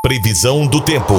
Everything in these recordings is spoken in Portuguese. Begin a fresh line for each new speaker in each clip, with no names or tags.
Previsão do tempo.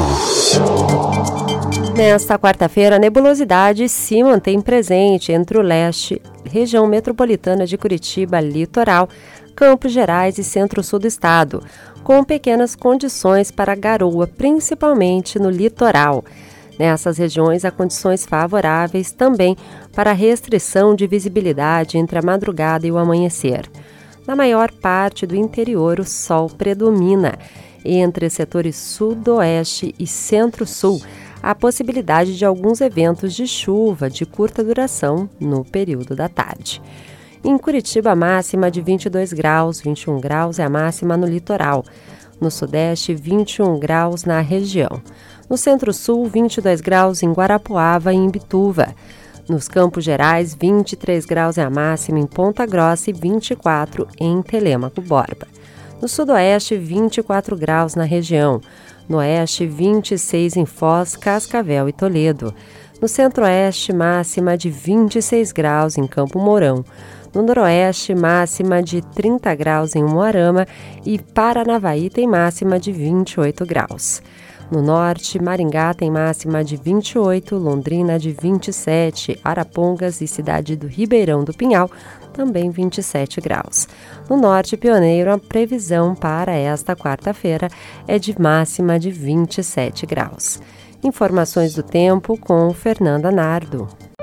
Nesta quarta-feira, a nebulosidade se mantém presente entre o leste, região metropolitana de Curitiba, litoral, Campos Gerais e centro-sul do estado, com pequenas condições para garoa, principalmente no litoral. Nessas regiões, há condições favoráveis também para restrição de visibilidade entre a madrugada e o amanhecer. Na maior parte do interior, o sol predomina. Entre setores sudoeste e centro-sul, há possibilidade de alguns eventos de chuva de curta duração no período da tarde. Em Curitiba, a máxima de 22 graus, 21 graus é a máxima no litoral. No sudeste, 21 graus na região. No centro-sul, 22 graus em Guarapuava e em Imbituva. Nos Campos Gerais, 23 graus é a máxima em Ponta Grossa e 24 em Telêmaco Borba. No sudoeste, 24 graus na região. No oeste, 26 em Foz, Cascavel e Toledo. No centro-oeste, máxima de 26 graus em Campo Mourão. No noroeste, máxima de 30 graus em Umuarama e Paranavaí tem máxima de 28 graus. No norte, Maringá tem máxima de 28, Londrina de 27, Arapongas e cidade do Ribeirão do Pinhal também 27 graus. No norte, Pioneiro, a previsão para esta quarta-feira é de máxima de 27 graus. Informações do tempo com Fernanda Nardo.